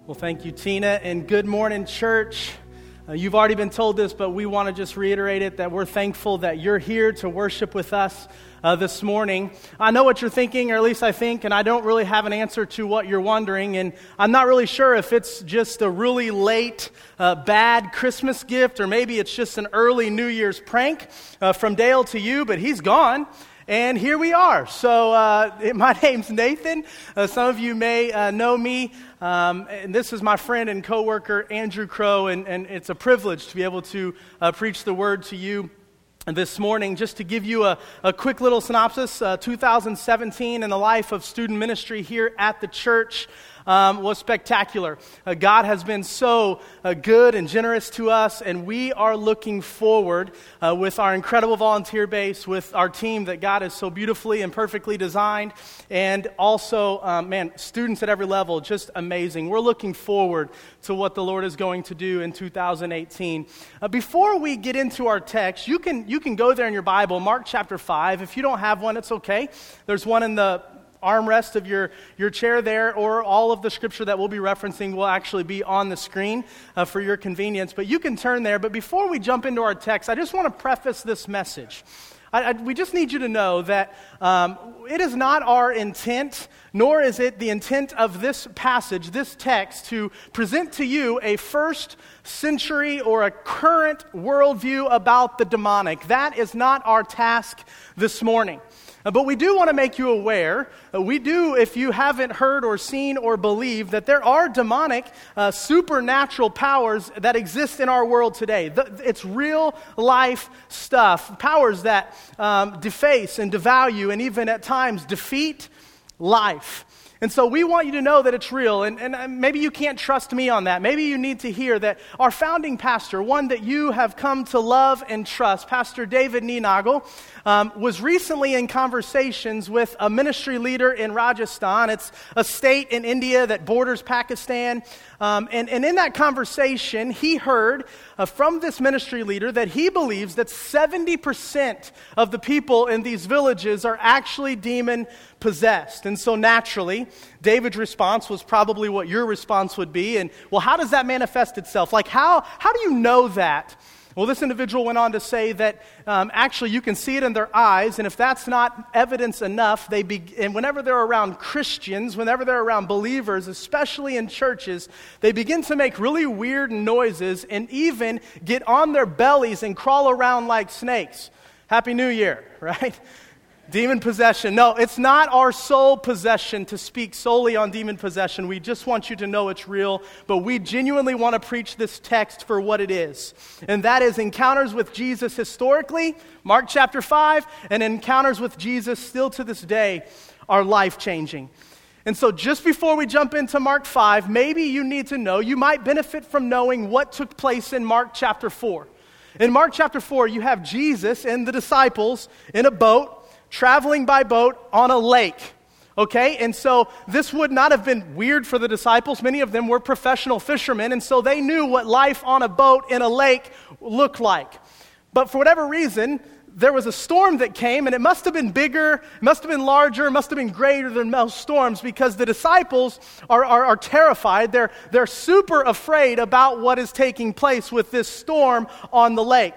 Well, thank you, Tina, and good morning, church. You've already been told this, but we want to just reiterate it, that we're thankful that you're here to worship with us this morning. I know what you're thinking, or at least I think, and I don't really have an answer to what you're wondering, and I'm not really sure if it's just a really late, bad Christmas gift, or maybe it's just an early New Year's prank from Dale to you, but he's gone. And here we are. So my name's Nathan. Some of you may know me. And this is my friend and coworker, Andrew Crow. And it's a privilege to be able to preach the word to you this morning. Just to give you a quick little synopsis, 2017 in the life of student ministry here at the church was spectacular. God has been so good and generous to us, and we are looking forward with our incredible volunteer base, with our team that God has so beautifully and perfectly designed, and also, students at every level, just amazing. We're looking forward to what the Lord is going to do in 2018. Before we get into our text, you can go there in your Bible, Mark chapter 5. If you don't have one, it's okay. There's one in the armrest of your chair there, or all of the scripture that we'll be referencing will actually be on the screen for your convenience. But you can turn there. But before we jump into our text, I just want to preface this message. We just need you to know that it is not our intent, nor is it the intent of this passage, this text, to present to you a first century or a current worldview about the demonic. That is not our task this morning. But we do want to make you aware, we do, if you haven't heard or seen or believed, that there are demonic, supernatural powers that exist in our world today. It's real life stuff, powers that deface and devalue and even at times defeat life. And so we want you to know that it's real, and maybe you can't trust me on that. Maybe you need to hear that our founding pastor, one that you have come to love and trust, Pastor David Neenagel, was recently in conversations with a ministry leader in Rajasthan. It's a state in India that borders Pakistan. And in that conversation, he heard from this ministry leader that he believes that 70% of the people in these villages are actually demon-possessed. And so naturally, David's response was probably what your response would be. And, well, how does that manifest itself? Like, how do you know that? Well, this individual went on to say that actually you can see it in their eyes, and if that's not evidence enough, and whenever they're around Christians, whenever they're around believers, especially in churches, they begin to make really weird noises and even get on their bellies and crawl around like snakes. Happy New Year, right? Demon possession. No, it's not our sole possession to speak solely on demon possession. We just want you to know it's real, but we genuinely want to preach this text for what it is. And that is encounters with Jesus historically, Mark chapter 5, and encounters with Jesus still to this day are life-changing. And so just before we jump into Mark 5, maybe you need to know, you might benefit from knowing what took place in Mark chapter 4. In Mark chapter 4, you have Jesus and the disciples in a boat, traveling by boat on a lake, okay? And so this would not have been weird for the disciples. Many of them were professional fishermen, and so they knew what life on a boat in a lake looked like. But for whatever reason, there was a storm that came, and it must have been bigger, it must have been larger, it must have been greater than most storms, because the disciples are terrified. They're super afraid about what is taking place with this storm on the lake.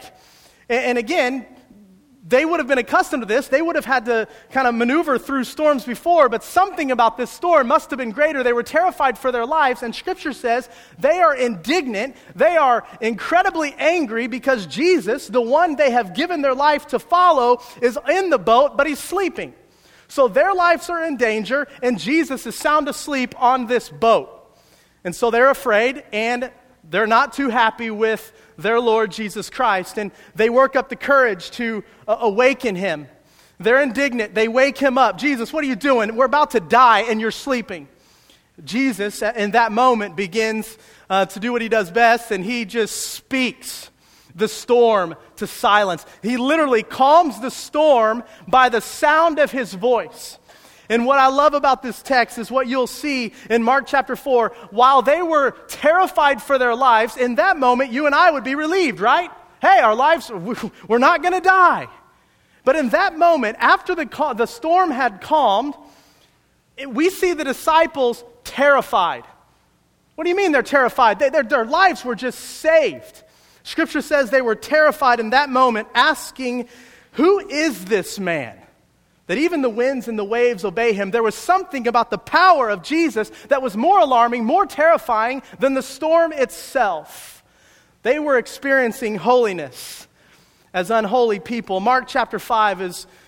And again, they would have been accustomed to this. They would have had to kind of maneuver through storms before, but something about this storm must have been greater. They were terrified for their lives, and Scripture says they are indignant. They are incredibly angry because Jesus, the one they have given their life to follow, is in the boat, but he's sleeping. So their lives are in danger, and Jesus is sound asleep on this boat. And so they're afraid, and they're not too happy with their Lord Jesus Christ, and they work up the courage to awaken him. They're indignant. They wake him up. Jesus, what are you doing? We're about to die, and you're sleeping. Jesus, in that moment, begins to do what he does best, and he just speaks the storm to silence. He literally calms the storm by the sound of his voice. And what I love about this text is what you'll see in Mark chapter 4. While they were terrified for their lives, in that moment, you and I would be relieved, right? Hey, our lives, we're not going to die. But in that moment, after the storm had calmed, we see the disciples terrified. What do you mean they're terrified? Their lives were just saved. Scripture says they were terrified in that moment, asking, who is this man? That even the winds and the waves obey him. There was something about the power of Jesus that was more alarming, more terrifying than the storm itself. They were experiencing holiness as unholy people. Mark chapter 5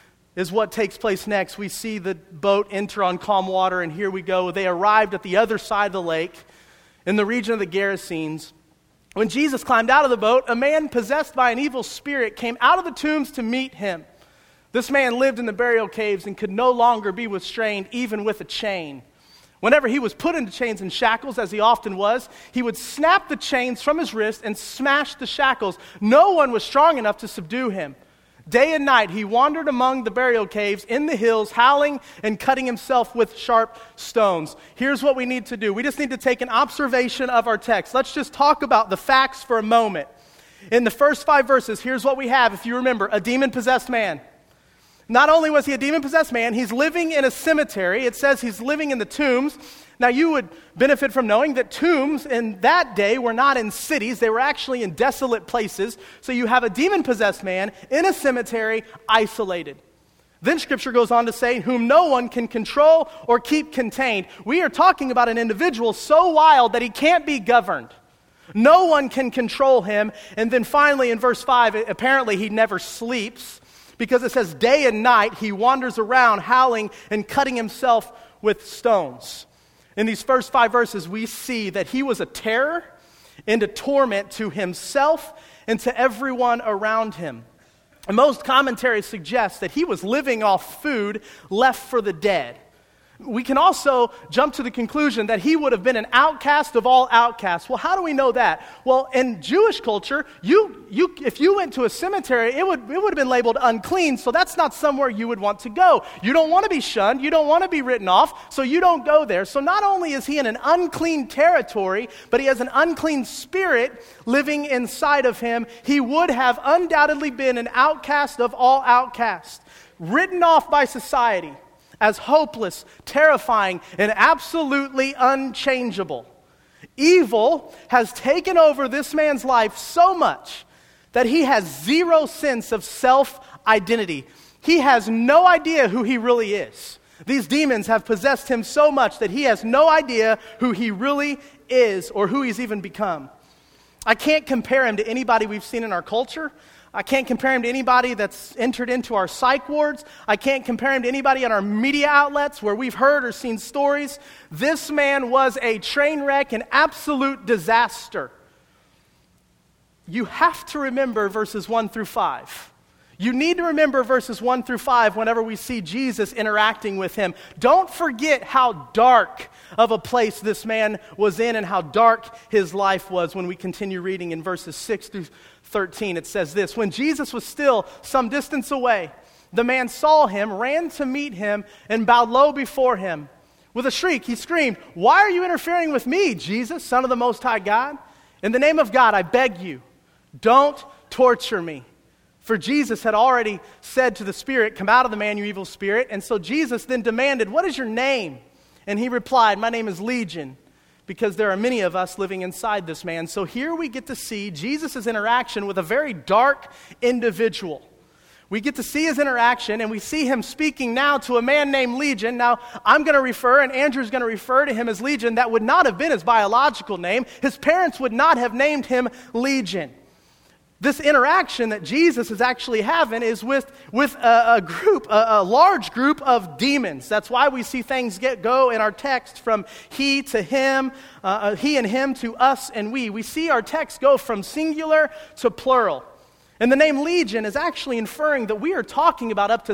is what takes place next. We see the boat enter on calm water, and here we go. They arrived at the other side of the lake in the region of the Gerasenes. When Jesus climbed out of the boat, a man possessed by an evil spirit came out of the tombs to meet him. This man lived in the burial caves and could no longer be restrained, even with a chain. Whenever he was put into chains and shackles, as he often was, he would snap the chains from his wrist and smash the shackles. No one was strong enough to subdue him. Day and night he wandered among the burial caves in the hills, howling and cutting himself with sharp stones. Here's what we need to do. We just need to take an observation of our text. Let's just talk about the facts for a moment. In the first 5 verses, here's what we have. If you remember, a demon-possessed man. Not only was he a demon-possessed man, he's living in a cemetery. It says he's living in the tombs. Now, you would benefit from knowing that tombs in that day were not in cities. They were actually in desolate places. So you have a demon-possessed man in a cemetery, isolated. Then Scripture goes on to say, whom no one can control or keep contained. We are talking about an individual so wild that he can't be governed. No one can control him. And then finally in verse 5, apparently he never sleeps, because it says day and night he wanders around howling and cutting himself with stones. In these first 5 verses, we see that he was a terror and a torment to himself and to everyone around him. And most commentaries suggest that he was living off food left for the dead. We can also jump to the conclusion that he would have been an outcast of all outcasts. Well, how do we know that? Well, in Jewish culture, if you went to a cemetery, it would have been labeled unclean, so that's not somewhere you would want to go. You don't want to be shunned, you don't want to be written off, so you don't go there. So not only is he in an unclean territory, but he has an unclean spirit living inside of him. He would have undoubtedly been an outcast of all outcasts, written off by society as hopeless, terrifying, and absolutely unchangeable. Evil has taken over this man's life so much that he has zero sense of self-identity. He has no idea who he really is. These demons have possessed him so much that he has no idea who he really is or who he's even become. I can't compare him to anybody we've seen in our culture. I can't compare him to anybody that's entered into our psych wards. I can't compare him to anybody on our media outlets where we've heard or seen stories. This man was a train wreck, an absolute disaster. You have to remember verses 1 through 5. You need to remember verses 1 through 5 whenever we see Jesus interacting with him. Don't forget how dark of a place this man was in and how dark his life was when we continue reading in verses 6 through 13. It says this, when Jesus was still some distance away, the man saw him, ran to meet him, and bowed low before him. With a shriek, he screamed, "Why are you interfering with me, Jesus, Son of the Most High God? In the name of God, I beg you, don't torture me." For Jesus had already said to the spirit, "Come out of the man, you evil spirit." And so Jesus then demanded, "What is your name?" And he replied, "My name is Legion, because there are many of us living inside this man." So here we get to see Jesus' interaction with a very dark individual. We get to see his interaction, and we see him speaking now to a man named Legion. Now, I'm going to refer, and Andrew's going to refer to him as Legion. That would not have been his biological name. His parents would not have named him Legion. This interaction that Jesus is actually having is with a large group of demons. That's why we see things go in our text from he to him, he and him to us and we. We see our text go from singular to plural. And the name Legion is actually inferring that we are talking about up to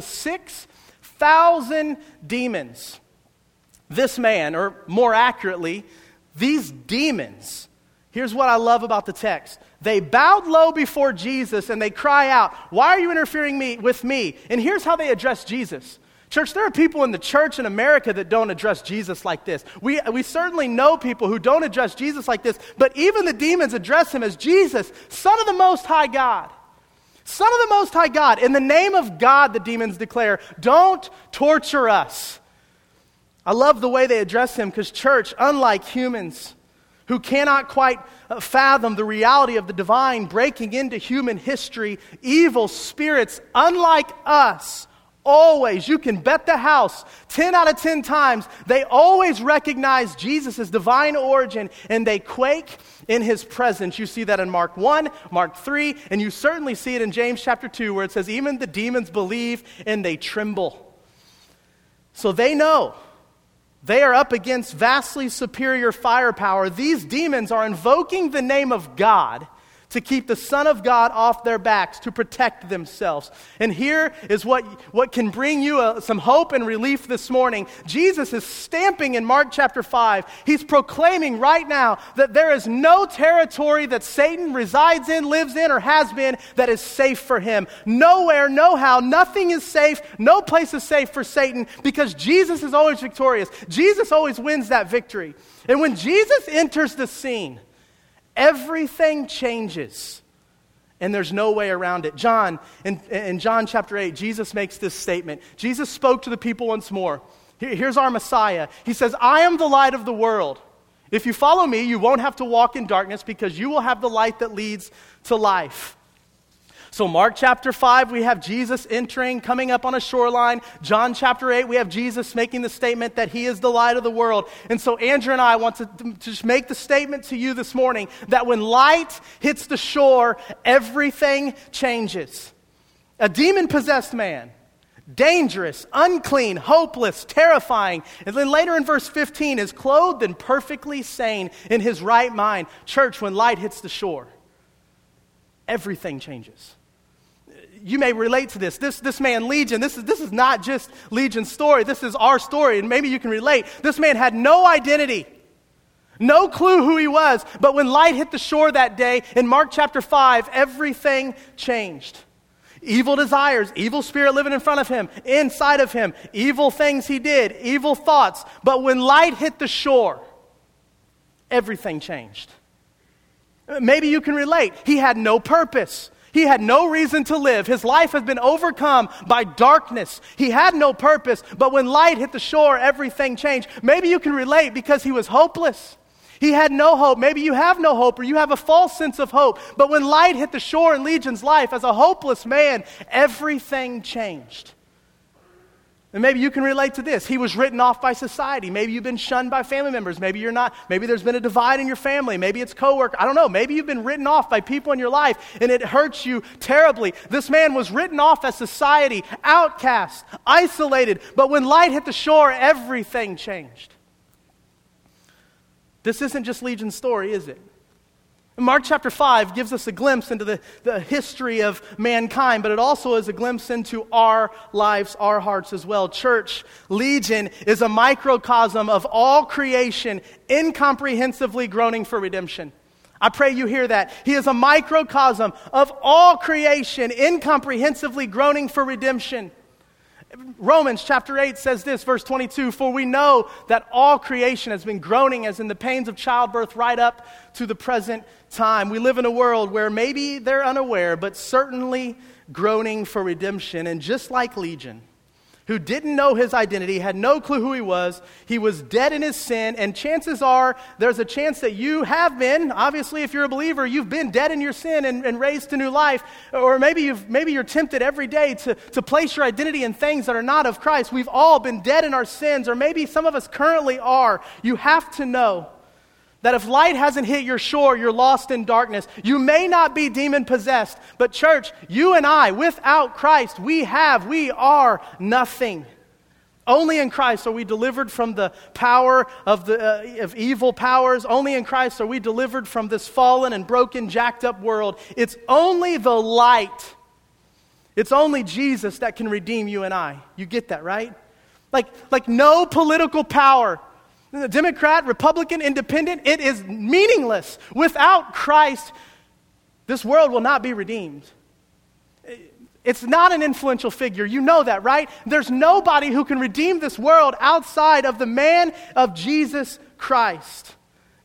6,000 demons. This man, or more accurately, these demons. Here's what I love about the text. They bowed low before Jesus and they cry out, "Why are you interfering with me?" And here's how they address Jesus. Church, there are people in the church in America that don't address Jesus like this. We certainly know people who don't address Jesus like this, but even the demons address him as Jesus, Son of the Most High God. Son of the Most High God. In the name of God, the demons declare, "Don't torture us." I love the way they address him because, church, unlike humans, who cannot quite fathom the reality of the divine breaking into human history, evil spirits, unlike us, always, you can bet the house, 10 out of 10 times, they always recognize Jesus' divine origin and they quake in his presence. You see that in Mark 1, Mark 3, and you certainly see it in James chapter 2 where it says, even the demons believe and they tremble. So they know. They are up against vastly superior firepower. These demons are invoking the name of God to keep the Son of God off their backs, to protect themselves. And here is what can bring you some hope and relief this morning. Jesus is stamping in Mark chapter 5. He's proclaiming right now that there is no territory that Satan resides in, lives in, or has been that is safe for him. Nowhere, no how, nothing is safe. No place is safe for Satan because Jesus is always victorious. Jesus always wins that victory. And when Jesus enters the scene, everything changes, and there's no way around it. In John chapter 8, Jesus makes this statement. Jesus spoke to the people once more. Here's our Messiah. He says, I am the light of the world. If you follow me, you won't have to walk in darkness because you will have the light that leads to life. So Mark chapter 5, we have Jesus entering, coming up on a shoreline. John chapter 8, we have Jesus making the statement that he is the light of the world. And so Andrew and I want to just make the statement to you this morning that when light hits the shore, everything changes. A demon-possessed man, dangerous, unclean, hopeless, terrifying. And then later in verse 15, is clothed and perfectly sane in his right mind. Church, when light hits the shore, everything changes. You may relate to this. This man, Legion, this is not just Legion's story. This is our story, and maybe you can relate. This man had no identity, no clue who he was. But when light hit the shore that day, in Mark chapter 5, everything changed. Evil desires, evil spirit living in front of him, inside of him, evil things he did, evil thoughts. But when light hit the shore, everything changed. Maybe you can relate. He had no purpose. He had no reason to live. His life has been overcome by darkness. He had no purpose, but when light hit the shore, everything changed. Maybe you can relate because he was hopeless. He had no hope. Maybe you have no hope or you have a false sense of hope. But when light hit the shore in Legion's life as a hopeless man, everything changed. And maybe you can relate to this. He was written off by society. Maybe you've been shunned by family members. Maybe you're not. Maybe there's been a divide in your family. Maybe it's coworker. I don't know. Maybe you've been written off by people in your life and it hurts you terribly. This man was written off as society, outcast, isolated. But when light hit the shore, everything changed. This isn't just Legion's story, is it? Mark chapter 5 gives us a glimpse into the history of mankind, but it also is a glimpse into our lives, our hearts as well. Church, Legion is a microcosm of all creation, incomprehensibly groaning for redemption. I pray you hear that. He is a microcosm of all creation, incomprehensibly groaning for redemption. Romans chapter 8 says this, verse 22, for we know that all creation has been groaning as in the pains of childbirth right up to the present time. We live in a world where maybe they're unaware, but certainly groaning for redemption. And just like Legion, who didn't know his identity, had no clue who he was dead in his sin, and chances are there's a chance that you have been, obviously if you're a believer, you've been dead in your sin and raised to new life, or maybe you're tempted every day to place your identity in things that are not of Christ. We've all been dead in our sins, or maybe some of us currently are. You have to know that if light hasn't hit your shore, you're lost in darkness. You may not be demon-possessed, but church, you and I, without Christ, we are nothing. Only in Christ are we delivered from the power of evil powers. Only in Christ are we delivered from this fallen and broken, jacked up world. It's only the light. It's only Jesus that can redeem you and I. You get that, right? Like no political power, the Democrat, Republican, Independent, it is meaningless. Without Christ, this world will not be redeemed. It's not an influential figure. You know that, right? There's nobody who can redeem this world outside of the man of Jesus Christ.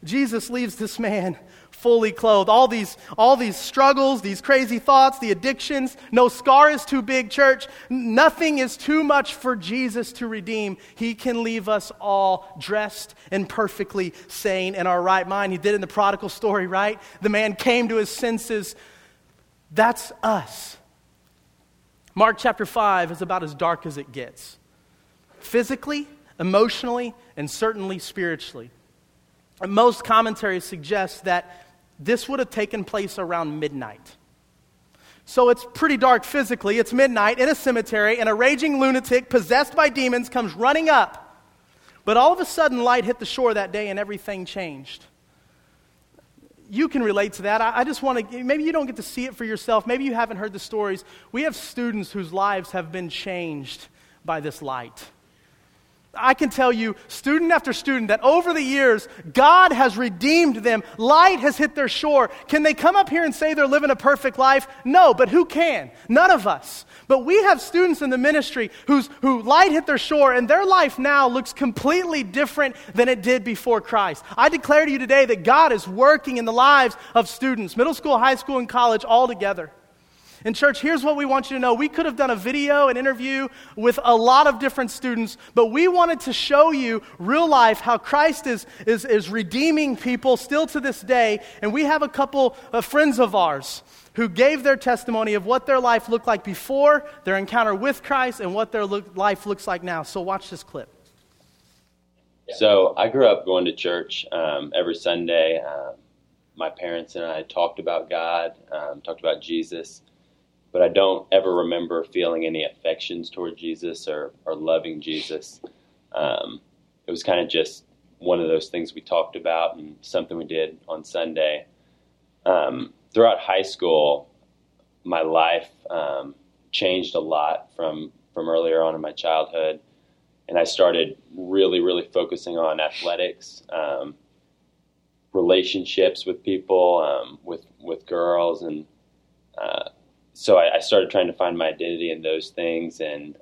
Jesus leaves this man fully clothed. All these struggles, these crazy thoughts, the addictions. No scar is too big, church. Nothing is too much for Jesus to redeem. He can leave us all dressed and perfectly sane in our right mind. He did in the prodigal story, right? The man came to his senses. That's us. Mark chapter 5 is about as dark as it gets. Physically, emotionally, and certainly spiritually. And most commentaries suggest that this would have taken place around midnight. So it's pretty dark physically. It's midnight in a cemetery, and a raging lunatic possessed by demons comes running up. But all of a sudden, light hit the shore that day, and everything changed. You can relate to that. I just want to, maybe you don't get to see it for yourself. Maybe you haven't heard the stories. We have students whose lives have been changed by this light. I can tell you, student after student, that over the years, God has redeemed them. Light has hit their shore. Can they come up here and say they're living a perfect life? No, but who can? None of us. But we have students in the ministry who light hit their shore, and their life now looks completely different than it did before Christ. I declare to you today that God is working in the lives of students, middle school, high school, and college all together. And church, here's what we want you to know. We could have done a video, an interview with a lot of different students, but we wanted to show you real life how Christ is redeeming people still to this day. And we have a couple of friends of ours who gave their testimony of what their life looked like before their encounter with Christ and what their life looks like now. So watch this clip. So I grew up going to church every Sunday. My parents and I talked about God, talked about Jesus. But I don't ever remember feeling any affections toward Jesus or loving Jesus. It was kind of just one of those things we talked about and something we did on Sunday. Throughout high school, my life changed a lot from earlier on in my childhood. And I started really, really focusing on athletics, relationships with people, with girls, and so I started trying to find my identity in those things, and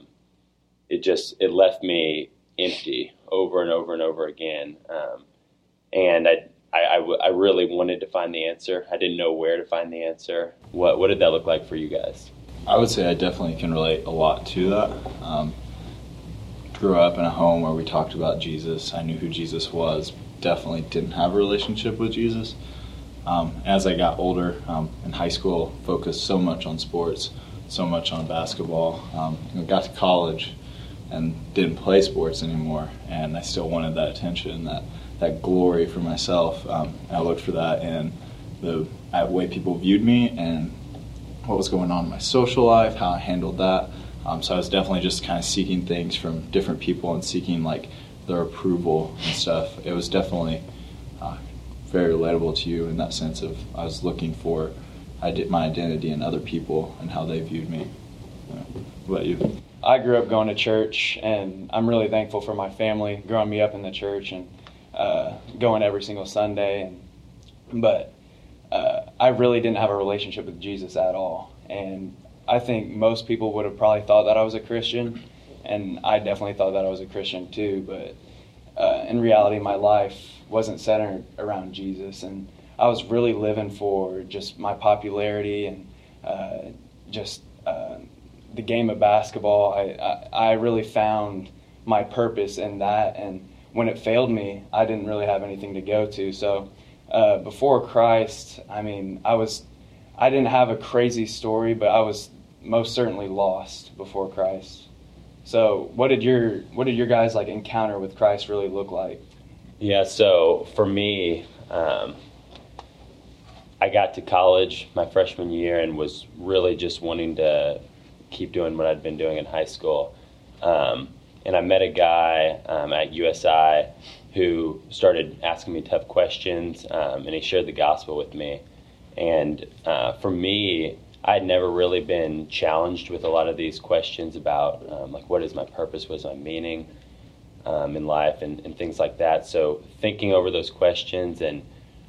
it left me empty over and over and over again. And I really wanted to find the answer. I didn't know where to find the answer. What did that look like for you guys? I would say I definitely can relate a lot to that. Grew up in a home where we talked about Jesus. I knew who Jesus was. Definitely didn't have a relationship with Jesus. As I got older, in high school, focused so much on sports, so much on basketball. Got to college and didn't play sports anymore, and I still wanted that attention, that glory for myself. I looked for that in the way people viewed me and what was going on in my social life, how I handled that. So I was definitely just kind of seeking things from different people and seeking like their approval and stuff. It was definitely very relatable to you in that sense of I was looking for my identity in other people and how they viewed me. What about you? I grew up going to church, and I'm really thankful for my family growing me up in the church and going every single Sunday. But I really didn't have a relationship with Jesus at all. And I think most people would have probably thought that I was a Christian, and I definitely thought that I was a Christian too. But in reality, my life wasn't centered around Jesus, and I was really living for just my popularity and just the game of basketball. I really found my purpose in that, and when it failed me, I didn't really have anything to go to. So before Christ, I mean, I didn't have a crazy story, but I was most certainly lost before Christ. So what did your guys' like encounter with Christ really look like? Yeah, so for me, I got to college my freshman year and was really just wanting to keep doing what I'd been doing in high school. And I met a guy at USI who started asking me tough questions, and he shared the gospel with me. And for me, I'd never really been challenged with a lot of these questions about like what is my purpose, what is my meaning in life, and things like that. So thinking over those questions, and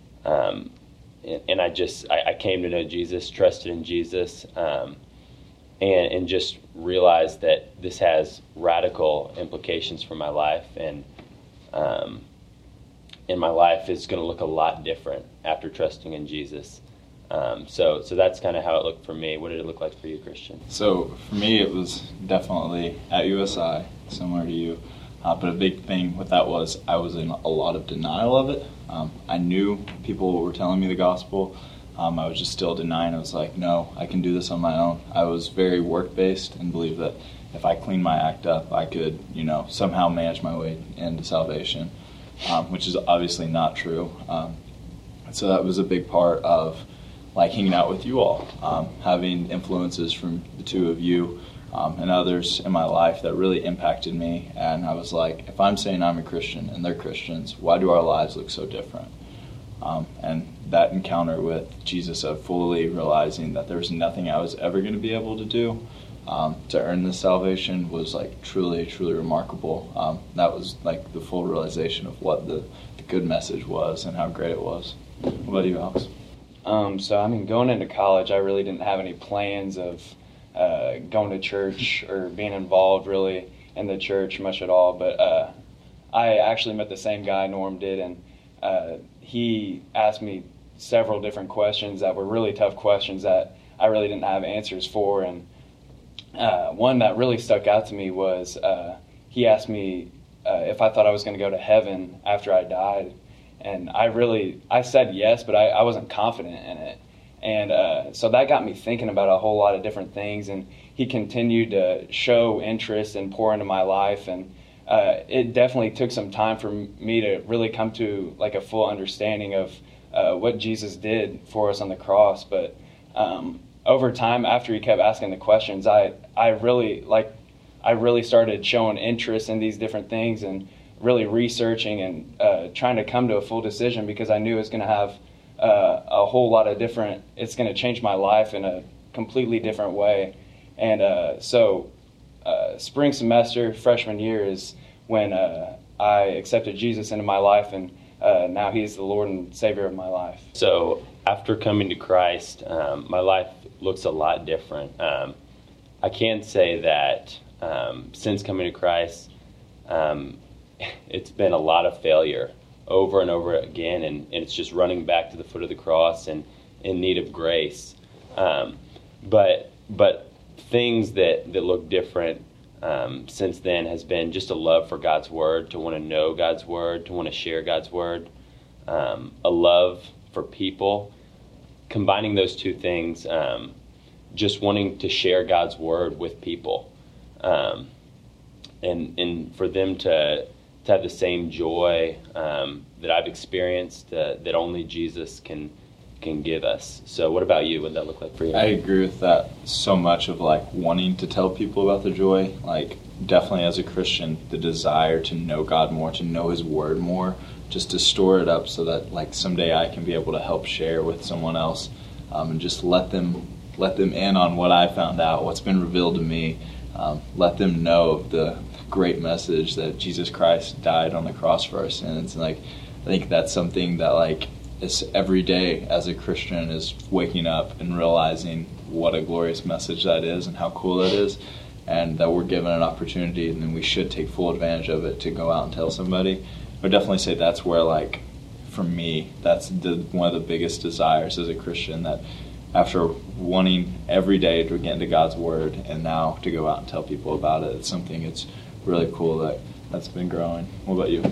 I came to know Jesus, trusted in Jesus, and just realized that this has radical implications for my life. And in my life is going to look a lot different after trusting in Jesus. So that's kind of how it looked for me. What did it look like for you, Christian? So for me, it was definitely at USI, similar to you. But a big thing with that was I was in a lot of denial of it. I knew people were telling me the gospel. I was just still denying. I was like, no, I can do this on my own. I was very work-based and believed that if I cleaned my act up, I could, somehow manage my way into salvation, which is obviously not true. So that was a big part of hanging out with you all, having influences from the two of you and others in my life that really impacted me. And I was like, if I'm saying I'm a Christian and they're Christians, why do our lives look so different? And that encounter with Jesus of fully realizing that there was nothing I was ever going to be able to do to earn this salvation was truly, truly remarkable. That was the full realization of what the good message was and how great it was. What about you, Alex? Going into college, I really didn't have any plans of going to church or being involved really in the church much at all. But I actually met the same guy Norm did, and he asked me several different questions that were really tough questions that I really didn't have answers for. And one that really stuck out to me was he asked me if I thought I was going to go to heaven after I died. And I said yes, but I wasn't confident in it. And so that got me thinking about a whole lot of different things. And he continued to show interest and pour into my life. And it definitely took some time for me to really come to a full understanding of what Jesus did for us on the cross. But over time, after he kept asking the questions, I really started showing interest in these different things and really researching and trying to come to a full decision, because I knew it's going to have a whole lot of different, it's going to change my life in a completely different way. And so spring semester, freshman year, is when I accepted Jesus into my life, and now he's the Lord and Savior of my life. So after coming to Christ, my life looks a lot different. I can say that since coming to Christ, it's been a lot of failure over and over again, and it's just running back to the foot of the cross and in need of grace. But things that look different since then has been just a love for God's Word, to want to know God's Word, to want to share God's Word, a love for people. Combining those two things, just wanting to share God's Word with people, and for them to have the same joy that I've experienced, that only Jesus can give us. So what about you? What did that look like for you? I agree with that so much of wanting to tell people about the joy. Definitely as a Christian, the desire to know God more, to know His Word more, just to store it up so that someday I can be able to help share with someone else, and just let them in on what I found out, what's been revealed to me. Let them know of the great message that Jesus Christ died on the cross for our sins. And I think that's something that is every day as a Christian, is waking up and realizing what a glorious message that is and how cool that is, and that we're given an opportunity, and then we should take full advantage of it to go out and tell somebody. I would definitely say that's where for me, that's one of the biggest desires as a Christian, that after wanting every day to get into God's Word and now to go out and tell people about it, it's something it's really cool that's been growing. What about you?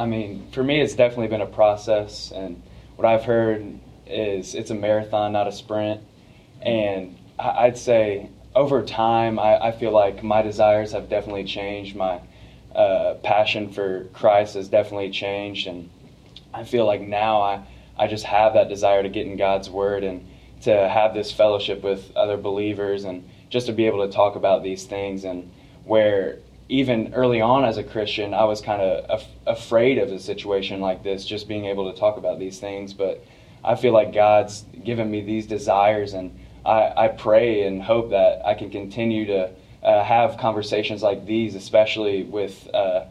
For me, it's definitely been a process, and what I've heard is it's a marathon, not a sprint. And I'd say over time, I feel like my desires have definitely changed. My passion for Christ has definitely changed, and I feel like now I just have that desire to get in God's Word and to have this fellowship with other believers, and just to be able to talk about these things. And where even early on as a Christian, I was kind of afraid of a situation like this, just being able to talk about these things. But I feel like God's given me these desires, and I pray and hope that I can continue to have conversations like these, especially with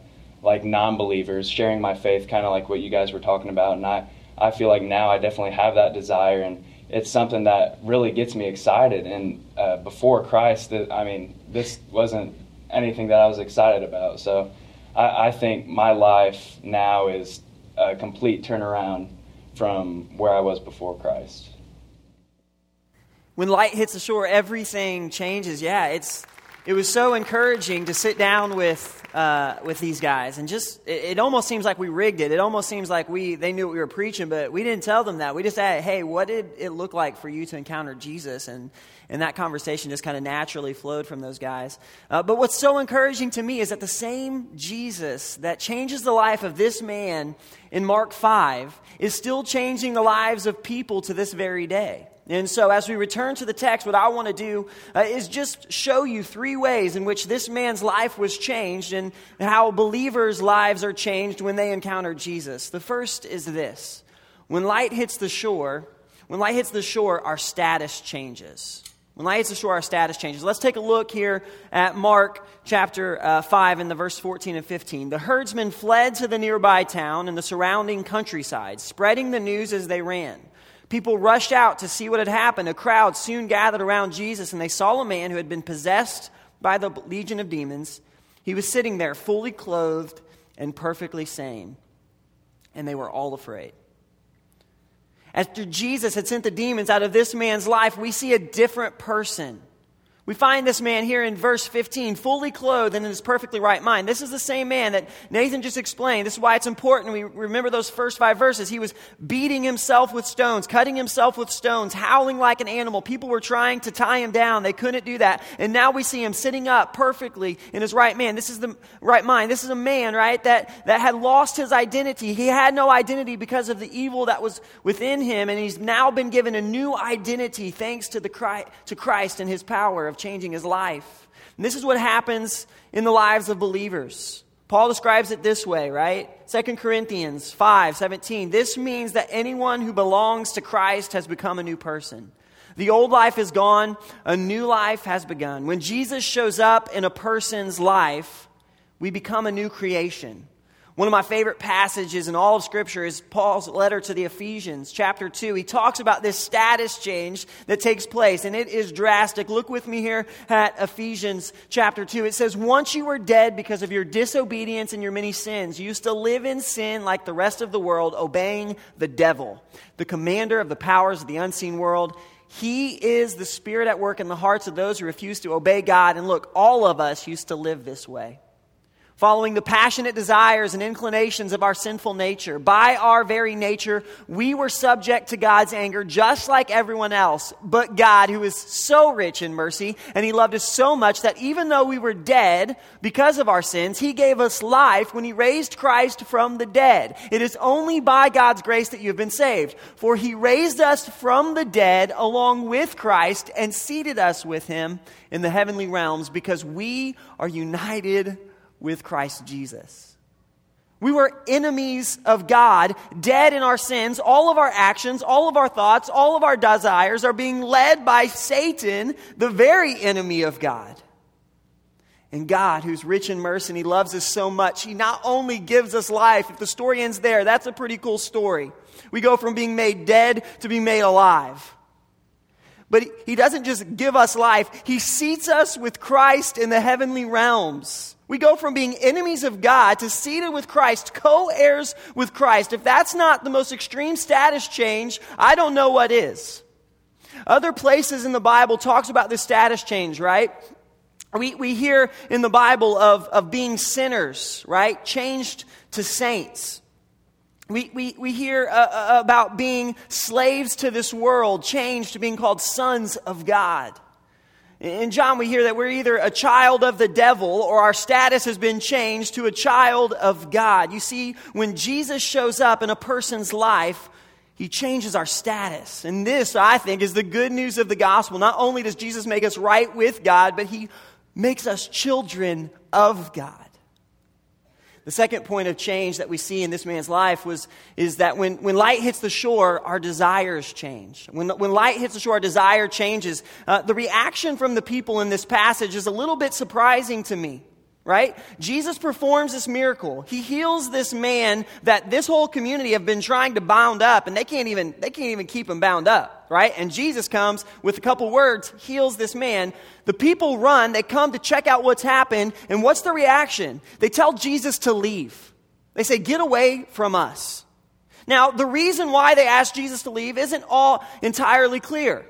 non-believers, sharing my faith, kind of like what you guys were talking about. And I feel like now I definitely have that desire, and it's something that really gets me excited. And before Christ, this wasn't anything that I was excited about. So I think my life now is a complete turnaround from where I was before Christ. When light hits the shore, everything changes. Yeah, it was so encouraging to sit down with these guys, and just it almost seems like we rigged it. It almost seems like they knew what we were preaching, but we didn't tell them that. We just said, "Hey, what did it look like for you to encounter Jesus?" And that conversation just kind of naturally flowed from those guys. But what's so encouraging to me is that the same Jesus that changes the life of this man in Mark 5 is still changing the lives of people to this very day. And so as we return to the text, what I want to do is just show you 3 ways in which this man's life was changed and how believers' lives are changed when they encounter Jesus. The first is this. When light hits the shore, our status changes. When light hits the shore, our status changes. Let's take a look here at Mark chapter 5 in the verse 14 and 15. The herdsmen fled to the nearby town and the surrounding countryside, spreading the news as they ran. People rushed out to see what had happened. A crowd soon gathered around Jesus, and they saw a man who had been possessed by the legion of demons. He was sitting there, fully clothed and perfectly sane. And they were all afraid. After Jesus had sent the demons out of this man's life, we see a different person. We find this man here in verse 15, fully clothed and in his perfectly right mind. This is the same man that Nathan just explained. This is why it's important we remember those first 5 verses. He was beating himself with stones, cutting himself with stones, howling like an animal. People were trying to tie him down. They couldn't do that. And now we see him sitting up perfectly in his right mind. This is the right mind. This is a man, right, that had lost his identity. He had no identity because of the evil that was within him, and he's now been given a new identity thanks to Christ and his power of changing his life. And this is what happens in the lives of believers. Paul describes it this way, right? 2 Corinthians 5:17. This means that anyone who belongs to Christ has become a new person. The old life is gone, a new life has begun. When Jesus shows up in a person's life, we become a new creation. One of my favorite passages in all of Scripture is Paul's letter to the Ephesians, chapter 2. He talks about this status change that takes place, and it is drastic. Look with me here at Ephesians chapter 2. It says, "Once you were dead because of your disobedience and your many sins, you used to live in sin like the rest of the world, obeying the devil, the commander of the powers of the unseen world. He is the spirit at work in the hearts of those who refuse to obey God." And look, all of us used to live this way, following the passionate desires and inclinations of our sinful nature. By our very nature, we were subject to God's anger just like everyone else. But God, who is so rich in mercy, and He loved us so much that even though we were dead because of our sins, He gave us life when He raised Christ from the dead. It is only by God's grace that you have been saved. For He raised us from the dead along with Christ and seated us with Him in the heavenly realms because we are united with Christ Jesus. We were enemies of God, dead in our sins. All of our actions, all of our thoughts, all of our desires are being led by Satan, the very enemy of God. And God, who's rich in mercy and He loves us so much, He not only gives us life. If the story ends there, that's a pretty cool story. We go from being made dead to being made alive. But He doesn't just give us life. He seats us with Christ in the heavenly realms. We go from being enemies of God to seated with Christ, co-heirs with Christ. If that's not the most extreme status change, I don't know what is. Other places in the Bible talks about this status change, right? We hear in the Bible of being sinners, right? Changed to saints. We hear about being slaves to this world, changed to being called sons of God. In John, we hear that we're either a child of the devil or our status has been changed to a child of God. You see, when Jesus shows up in a person's life, He changes our status. And this, I think, is the good news of the gospel. Not only does Jesus make us right with God, but He makes us children of God. The second point of change that we see in this man's life is that when light hits the shore, our desires change. When light hits the shore, our desire changes. The reaction from the people in this passage is a little bit surprising to me, right? Jesus performs this miracle. He heals this man that this whole community have been trying to bound up, and they can't even keep him bound up, right? And Jesus comes with a couple words, heals this man. The people run, they come to check out what's happened, and what's the reaction? They tell Jesus to leave. They say, "Get away from us." Now, the reason why they asked Jesus to leave isn't all entirely clear.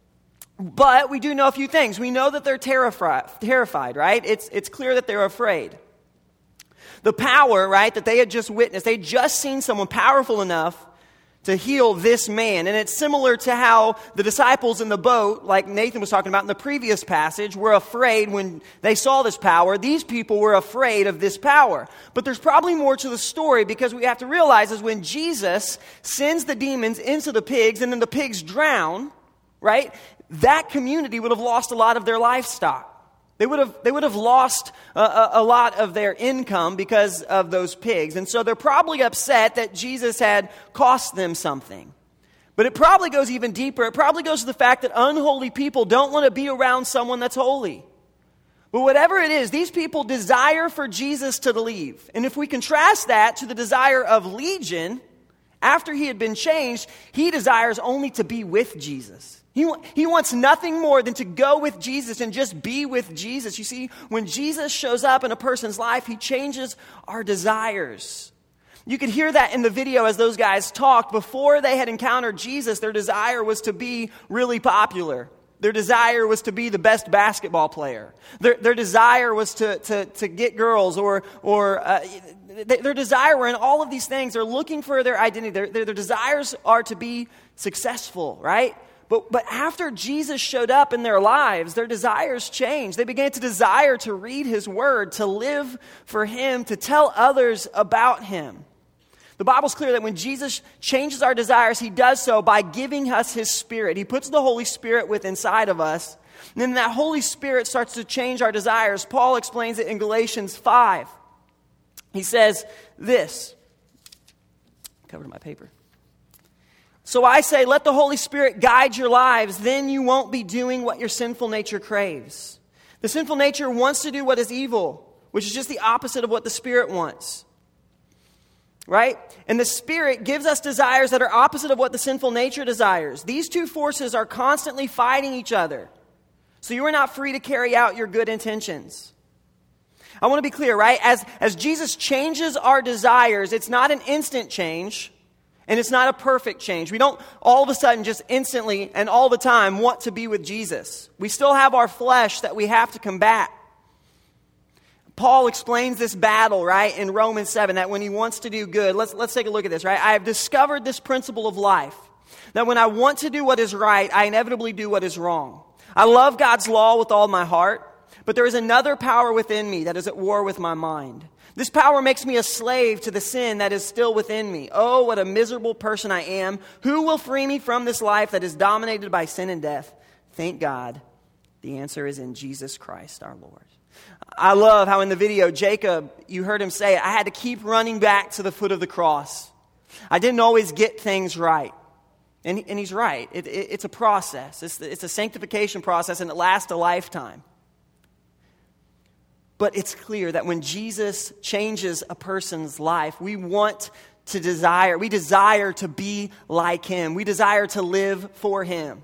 But we do know a few things. We know that they're terrified, right? It's clear that they're afraid. The power, right, that they had just witnessed, they'd just seen someone powerful enough to heal this man. And it's similar to how the disciples in the boat, like Nathan was talking about in the previous passage, were afraid when they saw this power. These people were afraid of this power. But there's probably more to the story, because we have to realize is when Jesus sends the demons into the pigs and then the pigs drown, right, that community would have lost a lot of their livestock. They would have lost a lot of their income because of those pigs. And so they're probably upset that Jesus had cost them something. But it probably goes even deeper. It probably goes to the fact that unholy people don't want to be around someone that's holy. But whatever it is, these people desire for Jesus to leave. And if we contrast that to the desire of Legion, after he had been changed, he desires only to be with Jesus. He wants nothing more than to go with Jesus and just be with Jesus. You see, when Jesus shows up in a person's life, he changes our desires. You could hear that in the video as those guys talked. Before they had encountered Jesus, their desire was to be really popular. Their desire was to be the best basketball player. Their desire was to get girls or their desire were in all of these things. They're looking for their identity. Their desires are to be successful, right? But after Jesus showed up in their lives, their desires changed. They began to desire to read his word, to live for him, to tell others about him. The Bible's clear that when Jesus changes our desires, he does so by giving us his Spirit. He puts the Holy Spirit within inside of us. And then that Holy Spirit starts to change our desires. Paul explains it in Galatians 5. He says this. Covered my paper. So I say, let the Holy Spirit guide your lives. Then you won't be doing what your sinful nature craves. The sinful nature wants to do what is evil, which is just the opposite of what the Spirit wants. Right? And the Spirit gives us desires that are opposite of what the sinful nature desires. These two forces are constantly fighting each other. So you are not free to carry out your good intentions. I want to be clear, right? As Jesus changes our desires, it's not an instant change. And it's not a perfect change. We don't all of a sudden just instantly and all the time want to be with Jesus. We still have our flesh that we have to combat. Paul explains this battle, right, in Romans 7, that when he wants to do good, let's take a look at this, right? I have discovered this principle of life, that when I want to do what is right, I inevitably do what is wrong. I love God's law with all my heart, but there is another power within me that is at war with my mind. This power makes me a slave to the sin that is still within me. Oh, what a miserable person I am. Who will free me from this life that is dominated by sin and death? Thank God. The answer is in Jesus Christ our Lord. I love how in the video, Jacob, you heard him say, I had to keep running back to the foot of the cross. I didn't always get things right. And he's right. It's a process. It's a sanctification process, and it lasts a lifetime. But it's clear that when Jesus changes a person's life, we desire to be like him. We desire to live for him.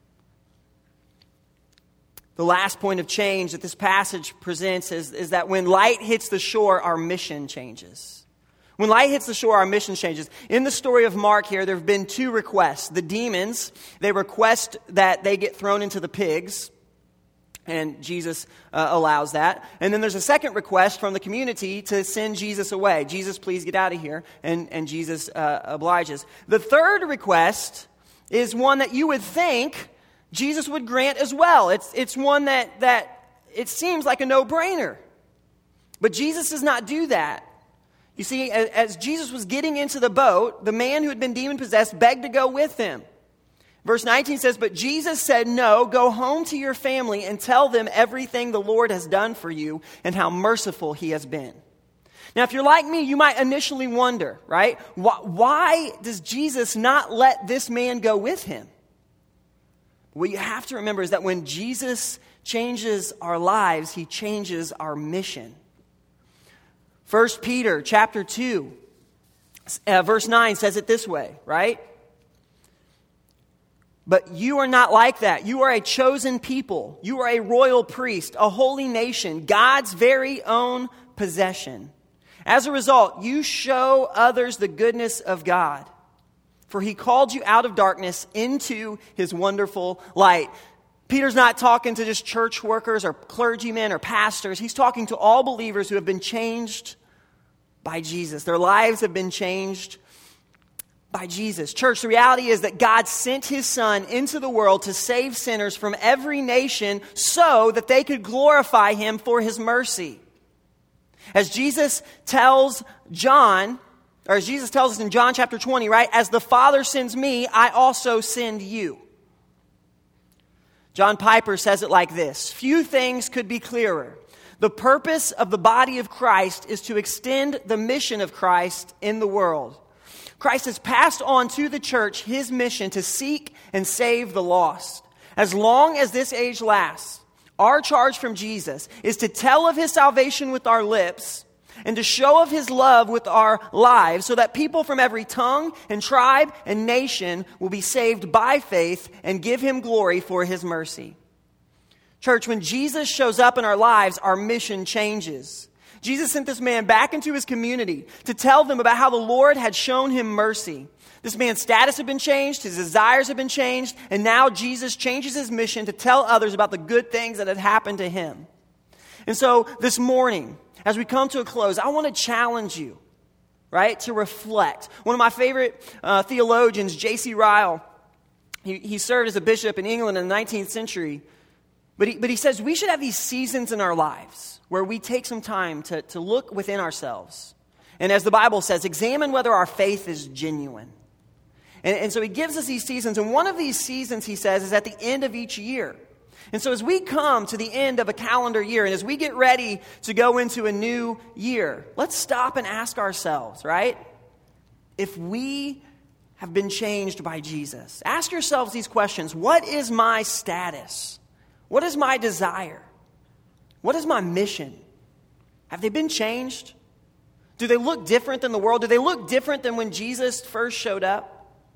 The last point of change that this passage presents is that when light hits the shore, our mission changes. When light hits the shore, our mission changes. In the story of Mark here, there have been two requests. The demons, they request that they get thrown into the pigs. And Jesus allows that. And then there's a second request from the community to send Jesus away. Jesus, please get out of here. And Jesus obliges. The third request is one that you would think Jesus would grant as well. It's one that it seems like a no-brainer. But Jesus does not do that. You see, as Jesus was getting into the boat, the man who had been demon-possessed begged to go with him. Verse 19 says, but Jesus said, no, go home to your family and tell them everything the Lord has done for you and how merciful he has been. Now, if you're like me, you might initially wonder, right? Why does Jesus not let this man go with him? What you have to remember is that when Jesus changes our lives, he changes our mission. 1 Peter chapter 2, verse 9 says it this way, right? But you are not like that. You are a chosen people. You are a royal priest, a holy nation, God's very own possession. As a result, you show others the goodness of God. For he called you out of darkness into his wonderful light. Peter's not talking to just church workers or clergymen or pastors. He's talking to all believers who have been changed by Jesus. Their lives have been changed by Jesus. Church, the reality is that God sent his Son into the world to save sinners from every nation so that they could glorify him for his mercy. As Jesus tells us in John chapter 20, right? As the Father sends me, I also send you. John Piper says it like this: few things could be clearer. The purpose of the body of Christ is to extend the mission of Christ in the world. Christ has passed on to the church his mission to seek and save the lost. As long as this age lasts, our charge from Jesus is to tell of his salvation with our lips and to show of his love with our lives so that people from every tongue and tribe and nation will be saved by faith and give him glory for his mercy. Church, when Jesus shows up in our lives, our mission changes. Jesus sent this man back into his community to tell them about how the Lord had shown him mercy. This man's status had been changed, his desires had been changed, and now Jesus changes his mission to tell others about the good things that had happened to him. And so this morning, as we come to a close, I want to challenge you, right, to reflect. One of my favorite theologians, J.C. Ryle, he served as a bishop in England in the 19th century, but he says we should have these seasons in our lives where we take some time to look within ourselves. And as the Bible says, examine whether our faith is genuine. And so he gives us these seasons. And one of these seasons, he says, is at the end of each year. And so as we come to the end of a calendar year, and as we get ready to go into a new year, let's stop and ask ourselves, right? If we have been changed by Jesus, ask yourselves these questions. What is my status? What is my desire? What is my mission? Have they been changed? Do they look different than the world? Do they look different than when Jesus first showed up?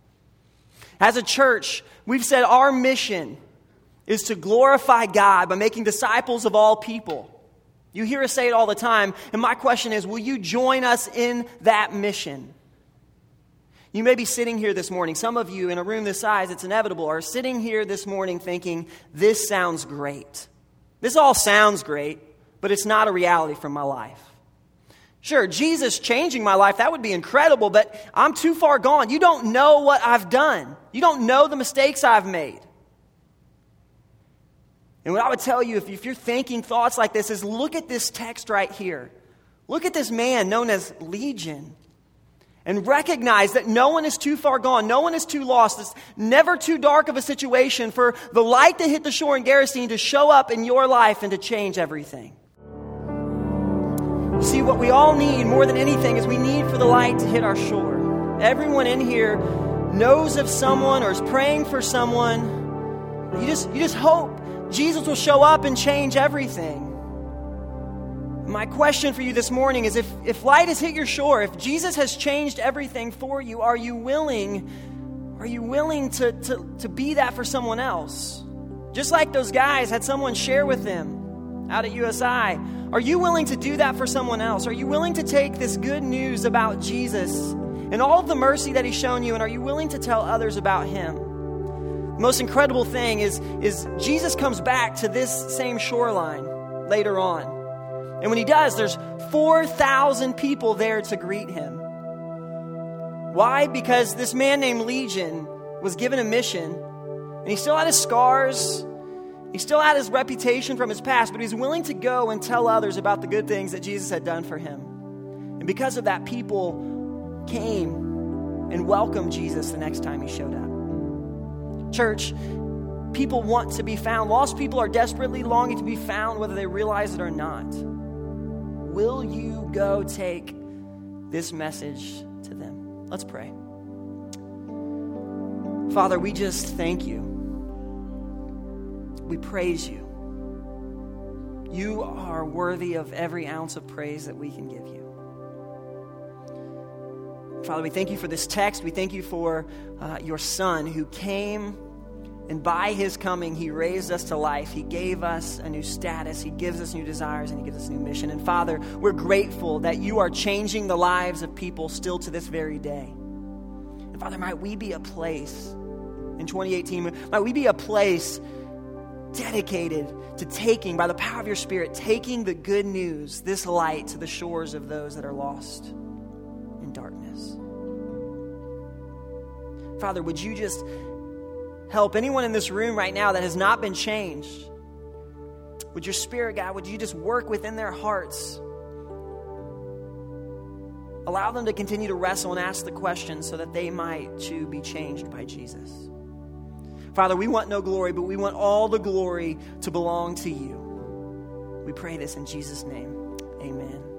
As a church, we've said our mission is to glorify God by making disciples of all people. You hear us say it all the time, and my question is, will you join us in that mission? You may be sitting here this morning, some of you in a room this size, it's inevitable, are sitting here this morning thinking, this sounds great. This all sounds great, but it's not a reality from my life. Sure, Jesus changing my life, that would be incredible, but I'm too far gone. You don't know what I've done. You don't know the mistakes I've made. And what I would tell you, if you're thinking thoughts like this, is look at this text right here. Look at this man known as Legion. And recognize that no one is too far gone. No one is too lost. It's never too dark of a situation for the light to hit the shore in Gerstein to show up in your life and to change everything. See, what we all need more than anything is we need for the light to hit our shore. Everyone in here knows of someone or is praying for someone. You just hope Jesus will show up and change everything. My question for you this morning is if light has hit your shore, if Jesus has changed everything for you, are you willing to be that for someone else? Just like those guys had someone share with them out at USI. Are you willing to do that for someone else? Are you willing to take this good news about Jesus and all of the mercy that he's shown you, and are you willing to tell others about him? The most incredible thing is Jesus comes back to this same shoreline later on. And when he does, there's 4,000 people there to greet him. Why? Because this man named Legion was given a mission, and he still had his scars, he still had his reputation from his past, but he was willing to go and tell others about the good things that Jesus had done for him. And because of that, people came and welcomed Jesus the next time he showed up. Church, people want to be found. Lost people are desperately longing to be found, whether they realize it or not. Will you go take this message to them? Let's pray. Father, we just thank you. We praise you. You are worthy of every ounce of praise that we can give you. Father, we thank you for this text. We thank you for your Son who came, and by his coming, he raised us to life. He gave us a new status. He gives us new desires, and he gives us a new mission. And Father, we're grateful that you are changing the lives of people still to this very day. And Father, might we be a place in 2018, might we be a place dedicated to taking, by the power of your Spirit, taking the good news, this light, to the shores of those that are lost in darkness. Father, would you just help anyone in this room right now that has not been changed? Would your Spirit, God, would you just work within their hearts? Allow them to continue to wrestle and ask the questions so that they might too be changed by Jesus. Father, we want no glory, but we want all the glory to belong to you. We pray this in Jesus' name. Amen.